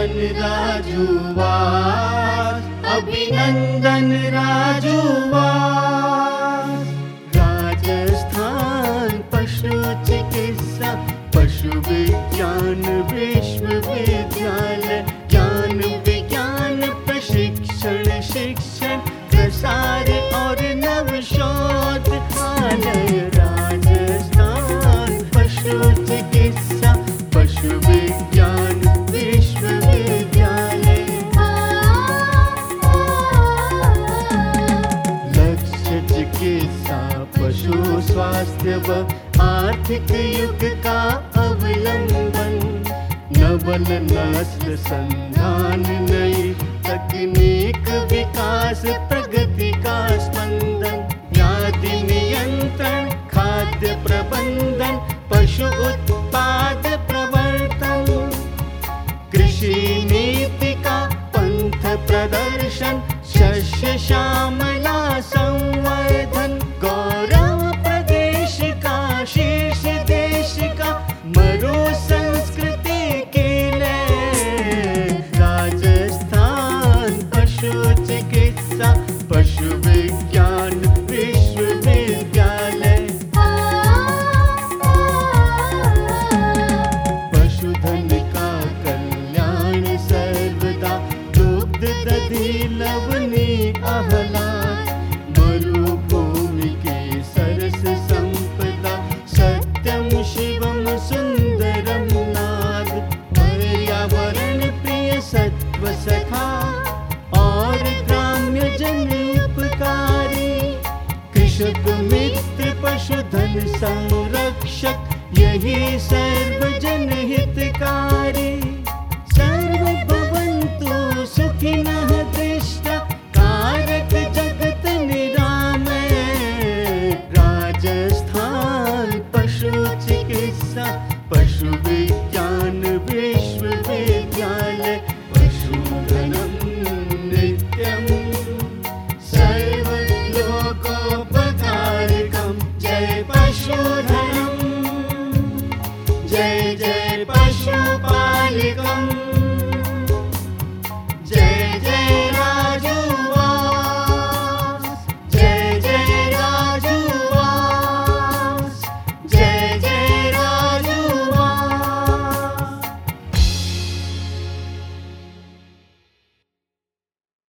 अभिनंदन राजुवास, अभिनंदन राजुवास। राजस्थान पशु चिकित्सा पशु विज्ञान विश्वविद्यालय, ज्ञान विज्ञान प्रशिक्षण शिक्षण प्रसार और नवशोधालय। राजस्थान पशु चिकित्सा पशु विज्ञान विश्वविद्यालय। लक्ष्य चिकित्सा पशु स्वास्थ्य व आर्थिक युग का अवलंबन, नवल नस्ल संधान नई तकनीक विकास प्रगति का स्पंदन, व्याधि नियंत्रण खाद्य प्रबंधन पशु उत्पाद प्रवर्तन, कृषि नीति का पंथ प्रदर्शन शस्य श्यामला संवर्धन, गौरव प्रदेश का शीर्ष देश का मरु संस्कृति के लिए। राजस्थान पशु चिकित्सा पशु विज्ञान विश्वविद्यालय। पशुधन का कल्याण सर्वदा, दुग्ध दधि लवनी आह्लाद, मरुभूमि की सरस संपदा, सत्यम शिवम सुंदरम नाद, पर्यावरण प्रिय सत्व सखा और ग्राम्य जन उपकारी, कृषक मित्र पशुधन संरक्षक यही सर्वजन हितकारी। सर्व भवन्तु सुखिनः